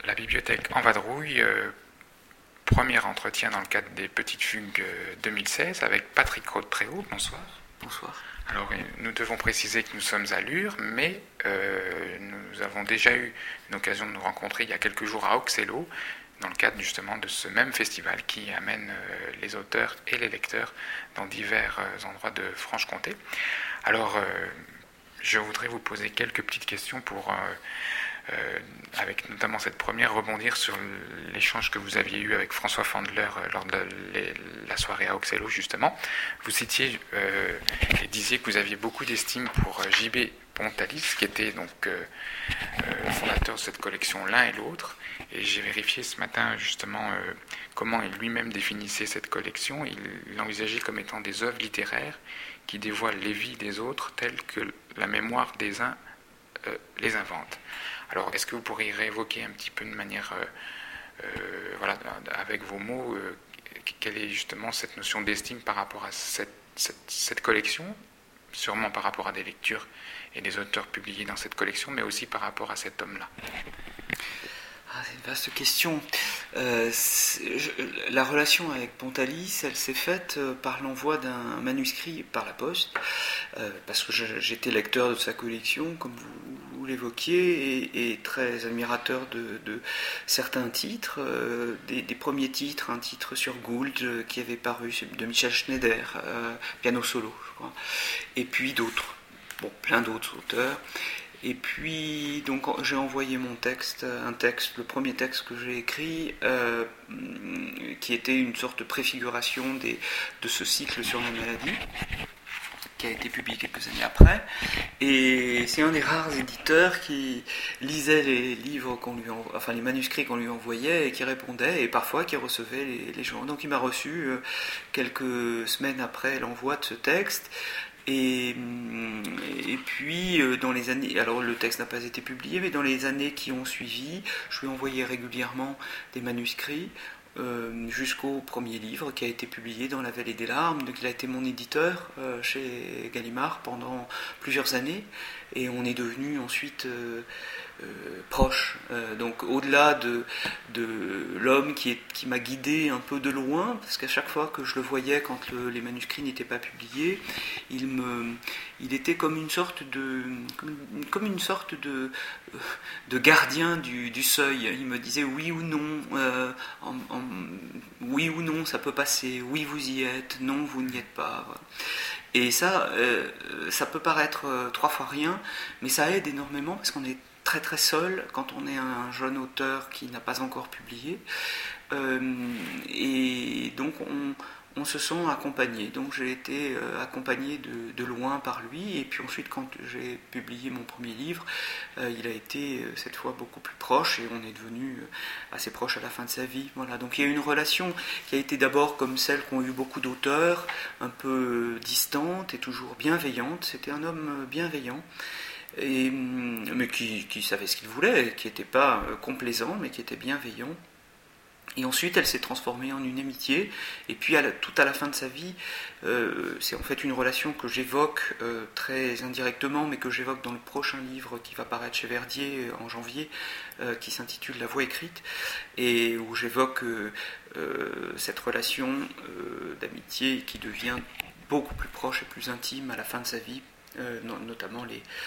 la bibliothèque en vadrouille, premier entretien dans le cadre des Petites Fugues 2016 avec Patrick Rode-Tréhaut. Bonsoir. Bonsoir. Alors, nous devons préciser que nous sommes à Lure, mais nous avons déjà eu une occasion de nous rencontrer il y a quelques jours à Auxello, dans le cadre justement de ce même festival qui amène les auteurs et les lecteurs dans divers endroits de Franche-Comté. Alors, je voudrais vous poser quelques petites questions pour, avec notamment cette première, rebondir sur l'échange que vous aviez eu avec François Fandler lors de la soirée à Auxello, justement. Vous citiez et disiez que vous aviez beaucoup d'estime pour J.B. Pontalis, qui était donc fondateur de cette collection L'un et l'autre. Et j'ai vérifié ce matin justement comment il lui-même définissait cette collection. Il l'envisageait comme étant des œuvres littéraires qui dévoilent les vies des autres telles que la mémoire des uns les invente. Alors, est-ce que vous pourriez réévoquer un petit peu de manière, voilà, avec vos mots, quelle est justement cette notion d'estime par rapport à cette collection, sûrement par rapport à des lectures et des auteurs publiés dans cette collection, mais aussi par rapport à cet homme-là? C'est une vaste question. La relation avec Pontalis, elle s'est faite par l'envoi d'un manuscrit par la poste, parce que j'étais lecteur de sa collection, comme vous l'évoquiez, et très admirateur de certains titres, des premiers titres, un titre sur Gould qui avait paru, de Michel Schneider, piano solo, je crois, et puis d'autres, plein d'autres auteurs. Et puis, donc, j'ai envoyé mon texte, le premier texte que j'ai écrit, qui était une sorte de préfiguration de ce cycle sur la maladie, qui a été publié quelques années après. Et c'est un des rares éditeurs qui lisait les livres les manuscrits qu'on lui envoyait et qui répondait, et parfois qui recevait les gens. Donc, il m'a reçu quelques semaines après l'envoi de ce texte. Et puis, dans les années, alors le texte n'a pas été publié, mais dans les années qui ont suivi, je lui envoyais régulièrement des manuscrits jusqu'au premier livre qui a été publié dans La Vallée des Larmes. Donc il a été mon éditeur chez Gallimard pendant plusieurs années, et on est devenu ensuite proche. Donc au-delà de l'homme qui m'a guidé un peu de loin, parce qu'à chaque fois que je le voyais quand les manuscrits n'étaient pas publiés, il était comme une sorte de gardien du seuil. Il me disait oui ou non, oui ou non ça peut passer, oui vous y êtes, non vous n'y êtes pas. Voilà. Et ça peut paraître 3 fois rien, mais ça aide énormément parce qu'on est très très seul quand on est un jeune auteur qui n'a pas encore publié, et donc on se sent accompagné. Donc j'ai été accompagné de loin par lui, et puis ensuite quand j'ai publié mon premier livre, il a été cette fois beaucoup plus proche, et on est devenu assez proche à la fin de sa vie. Voilà. Donc il y a une relation qui a été d'abord comme celle qu'ont eu beaucoup d'auteurs, un peu distante et toujours bienveillante. C'était un homme bienveillant, mais qui savait ce qu'il voulait, qui n'était pas complaisant, mais qui était bienveillant. Et ensuite, elle s'est transformée en une amitié, et puis tout à la fin de sa vie, c'est en fait une relation que j'évoque très indirectement, mais que j'évoque dans le prochain livre qui va paraître chez Verdier en janvier, qui s'intitule La Voix écrite, et où j'évoque cette relation d'amitié qui devient beaucoup plus proche et plus intime à la fin de sa vie, notamment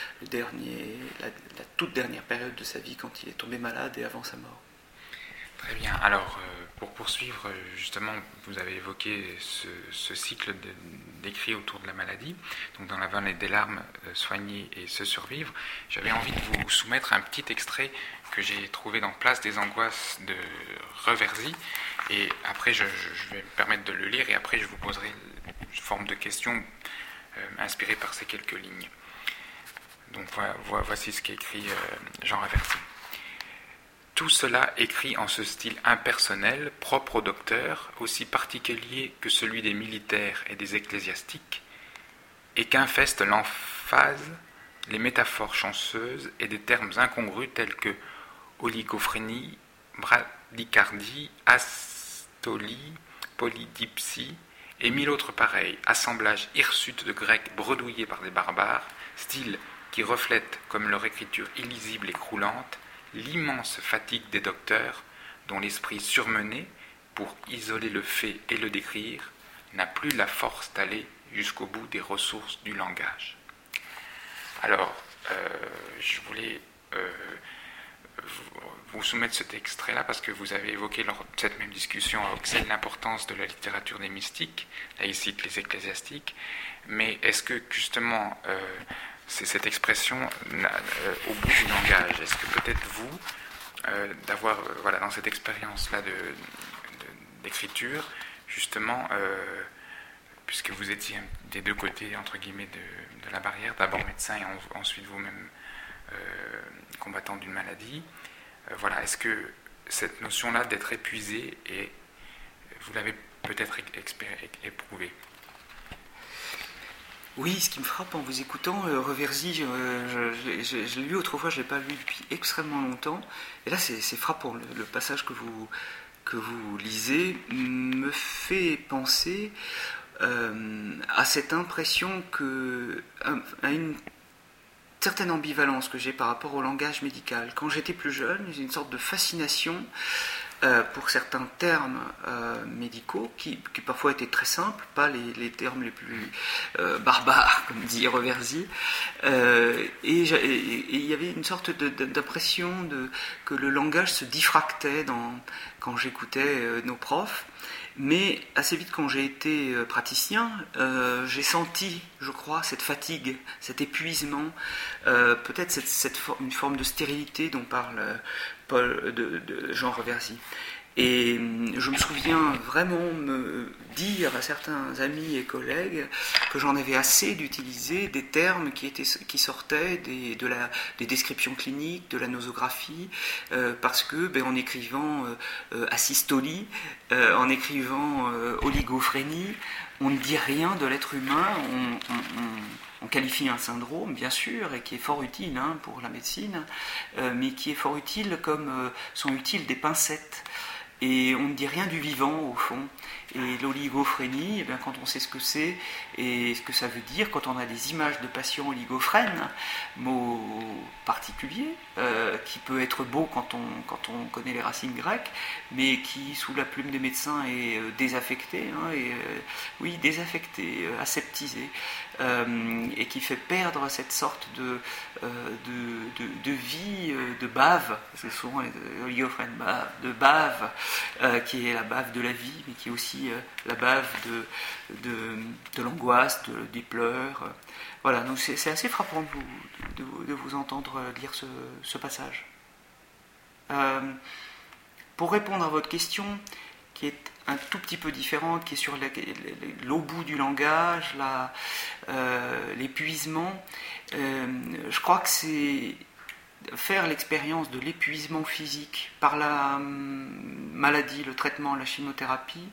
la toute dernière période de sa vie, quand il est tombé malade et avant sa mort. Très bien. Alors, pour poursuivre, justement, vous avez évoqué ce cycle d'écrits autour de la maladie, donc dans La Vallée des Larmes, soigner et se survivre. J'avais envie de vous soumettre un petit extrait que j'ai trouvé dans Place des Angoisses de Reversy, et après je vais me permettre de le lire, et après je vous poserai une forme de question inspirée par ces quelques lignes. Donc voici ce qu'a écrit Jean Reversy. Tout cela écrit en ce style impersonnel, propre au docteur, aussi particulier que celui des militaires et des ecclésiastiques, et qu'infeste l'emphase, les métaphores chanceuses et des termes incongrus tels que oligophrénie, bradycardie, astolie, polydipsie, et 1000 autres pareils, assemblages hirsutes de grec bredouillés par des barbares, style qui reflète, comme leur écriture illisible et croulante, l'immense fatigue des docteurs dont l'esprit surmené, pour isoler le fait et le décrire, n'a plus la force d'aller jusqu'au bout des ressources du langage. Alors, je voulais vous soumettre cet extrait-là parce que vous avez évoqué lors de cette même discussion à Auxerre l'importance de la littérature des mystiques, là il cite les ecclésiastiques, mais est-ce que justement c'est cette expression au bout du langage, est-ce que peut-être vous, d'avoir voilà, dans cette expérience-là d'écriture, justement, puisque vous étiez des deux côtés, entre guillemets, de la barrière, d'abord médecin et ensuite vous-même combattant d'une maladie, voilà, est-ce que cette notion-là d'être épuisé, et vous l'avez peut-être éprouvé? Oui, ce qui me frappe en vous écoutant, Reversy, je l'ai lu autrefois, je ne l'ai pas lu depuis extrêmement longtemps, et là c'est frappant, le passage que vous lisez me fait penser à cette impression à une certaine ambivalence que j'ai par rapport au langage médical. Quand j'étais plus jeune, j'ai une sorte de fascination pour certains termes médicaux qui parfois étaient très simples, pas les termes les plus barbares, comme dit Reversy. Et il y avait une sorte d'impression que le langage se diffractait quand j'écoutais nos profs. Mais assez vite, quand j'ai été praticien, j'ai senti, je crois, cette fatigue, cet épuisement, peut-être une forme de stérilité dont parle Jean Reversy. Et je me souviens vraiment me dire à certains amis et collègues que j'en avais assez d'utiliser des termes qui sortaient des descriptions cliniques, de la nosographie, parce que en écrivant asystolie, en écrivant oligophrénie, on ne dit rien de l'être humain, on qualifie un syndrome, bien sûr, et qui est fort utile pour la médecine, mais qui est fort utile comme sont utiles des pincettes. Et on ne dit rien du vivant, au fond. Et l'oligophrénie, quand on sait ce que c'est et ce que ça veut dire, quand on a des images de patients oligophrènes, mot particulier, qui peut être beau quand on connaît les racines grecques, mais qui, sous la plume des médecins, est désaffecté, désaffecté, aseptisé, et qui fait perdre cette sorte de vie, de bave, c'est souvent les oligophrènes, de bave, qui est la bave de la vie, mais qui est aussi la bave de l'angoisse, des pleurs. Voilà, donc c'est assez frappant de vous entendre lire ce passage. Pour répondre à votre question, qui est un tout petit peu différente, qui est sur l'au bout du langage, l'épuisement, je crois que c'est faire l'expérience de l'épuisement physique par la maladie, le traitement, la chimiothérapie,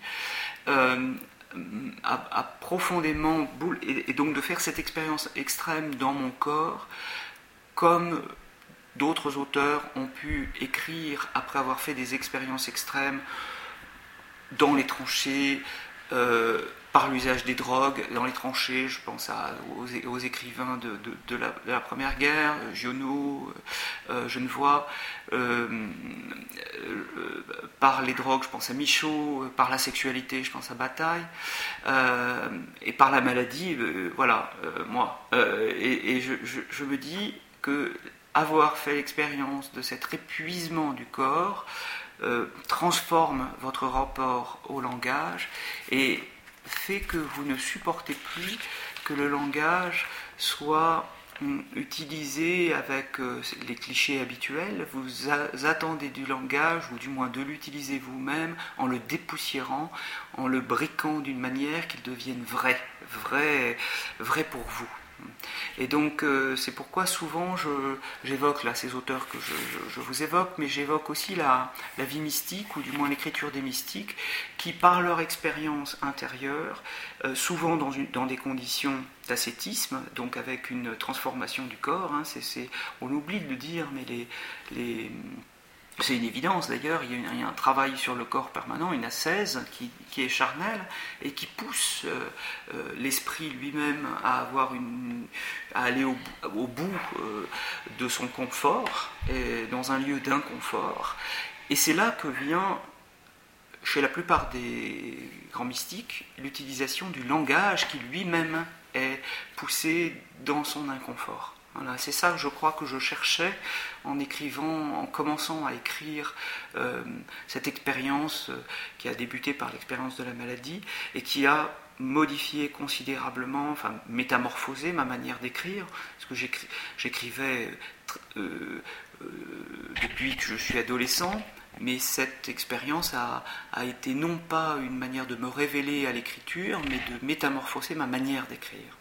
a profondément et donc de faire cette expérience extrême dans mon corps, comme d'autres auteurs ont pu écrire après avoir fait des expériences extrêmes dans les tranchées, par l'usage des drogues dans les tranchées. Je pense aux écrivains de la Première Guerre, Giono, Genevois, par les drogues, je pense à Michaud, par la sexualité, je pense à Bataille, et par la maladie, moi. Et je me dis que avoir fait l'expérience de cet épuisement du corps transforme votre rapport au langage et fait que vous ne supportez plus que le langage soit utilisé avec les clichés habituels. Vous attendez du langage, ou du moins de l'utiliser vous-même, en le dépoussiérant, en le briquant d'une manière qu'il devienne vrai pour vous. Et donc c'est pourquoi souvent j'évoque là ces auteurs que je vous évoque, mais j'évoque aussi la vie mystique, ou du moins l'écriture des mystiques, qui par leur expérience intérieure, souvent dans des conditions d'ascétisme, donc avec une transformation du corps, on oublie de le dire, mais C'est une évidence d'ailleurs, il y a un travail sur le corps permanent, une ascèse qui est charnelle et qui pousse l'esprit lui-même à aller au bout de son confort, et dans un lieu d'inconfort. Et c'est là que vient, chez la plupart des grands mystiques, l'utilisation du langage qui lui-même est poussé dans son inconfort. Voilà, c'est ça, je crois, que je cherchais en commençant à écrire cette expérience qui a débuté par l'expérience de la maladie et qui a modifié considérablement, enfin métamorphosé ma manière d'écrire, parce que j'écrivais depuis que je suis adolescent, mais cette expérience a été non pas une manière de me révéler à l'écriture, mais de métamorphoser ma manière d'écrire.